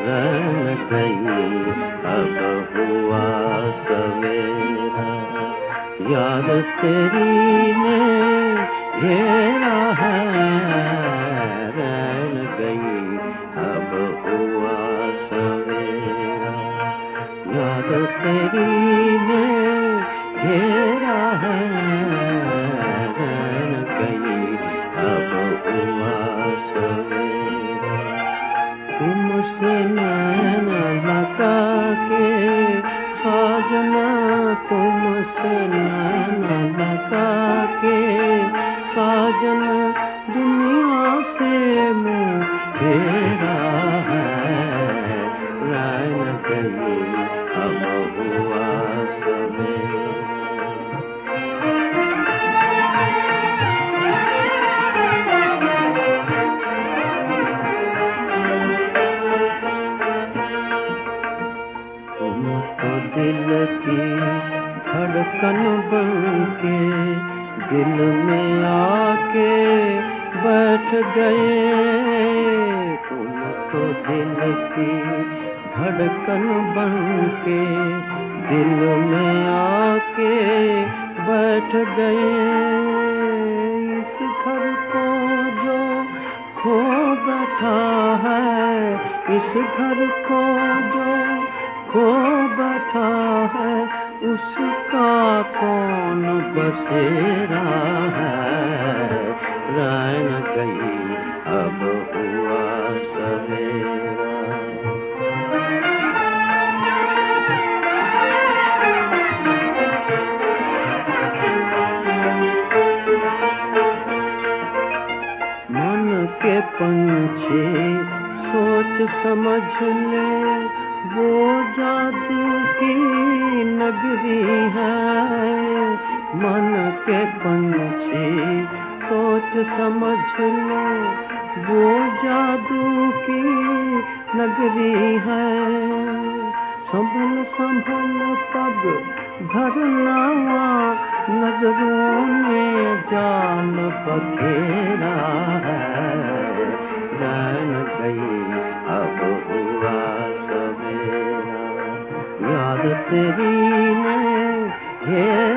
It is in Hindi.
रन गई अब हुआ सवेरा, याद तेरी ने घेरा है, रन गई अब हुआ सवेरा, याद तेरी ने घेरा है, रन गई अब हुआ सवेरा। तुमसे नैना लगा के साजना, तुमसे नैना लगा के साजना, दुनिया से मुँह फेरा है, रन गई अब हुआ सवेरा। तुमको दिल की धड़कन बन के दिल में आके बैठ गए, तुमको दिल की धड़कन बन के दिल में आके बैठ गए। इस घर को जो खो बैठा है, इस घर को जो खो बैठा है, उसका कौन बसेरा है, रन गई अब हुआ सवेरा। मन के पंछी सोच समझ ले, वो जादू की नगरी है। मन के पंछी सोच समझ ले, वो जादू की नगरी है। संभल संभल पग भरना, नजरों में जान बखेरा है, रन गई अब हुआ सवेरा, याद तेरी ने